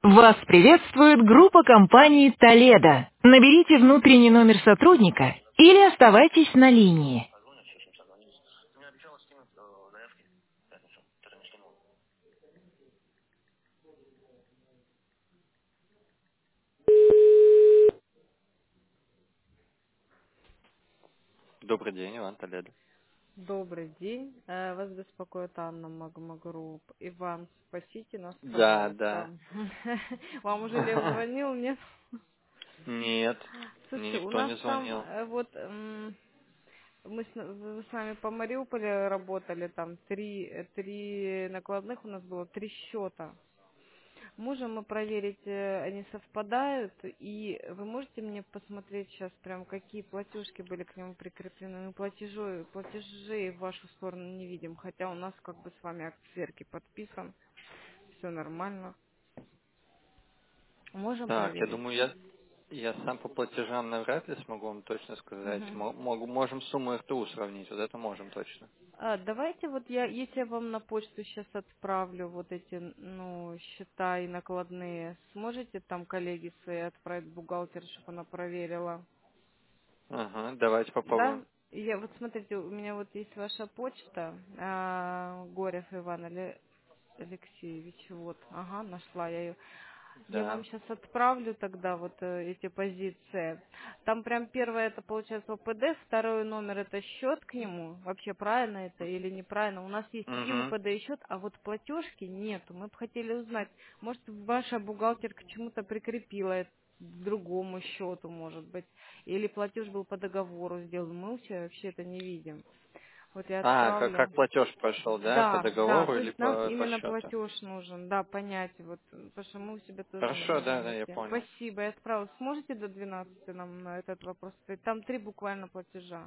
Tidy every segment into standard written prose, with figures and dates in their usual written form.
Вас приветствует группа компаний «Толедо». Наберите внутренний номер сотрудника или оставайтесь на линии. Добрый день, Иван Толедо. Добрый день. Вас беспокоит Анна Магма Групп. Иван, спасите нас, Да, пожалуйста. да. Вам уже Лев звонил, нет? Нет, мне Слушайте, у никто нас не там звонил. мы вы с вами по Мариуполю работали, там три накладных у нас было, 3 счета. Можем мы проверить, они совпадают, и вы можете мне посмотреть сейчас прям, какие платежки были к нему прикреплены. Ну, платежей в вашу сторону не видим, хотя у нас как бы с вами акт сверки подписан, все нормально. Можем Так, я проверить? думаю, я сам по платежам навряд ли смогу вам точно сказать. Мгм. Можем сумму РТУ сравнить, вот это можем точно. Давайте вот если я вам на почту сейчас отправлю вот эти, ну, счета и накладные, сможете там коллеги свои отправить бухгалтеру, чтобы она проверила? Ага, давайте Да, попробуем. я вот смотрите, у меня вот есть ваша почта, Горев Иван Алексеевич, вот, ага, нашла я ее. Я вам Да. сейчас отправлю тогда вот эти позиции. Там прям первое это получается ОПД, второй номер это счет к нему. Вообще правильно это или неправильно? У нас есть и Угу. ОПД и счет, а вот платежки нету. Мы бы хотели узнать, может ваша бухгалтер к чему-то прикрепила это к другому счету, может быть, или платеж был по договору сделан. Мы вообще это не видим. Вот я А, отправлю. как платеж прошел, да? По Да, да, договору то или есть нам по именно счету? платеж нужен, да, понять, вот, потому что мы у себя тоже не Хорошо, можем да, я найти. понял. Спасибо, я отправила. Сможете до 12 нам на этот вопрос ответить? Там 3 буквально платежа.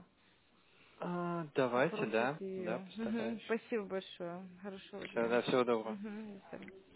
Давайте, Попросите да, ее. постараюсь. Спасибо большое. Хорошего Все, дня. да, всего доброго. До свидания.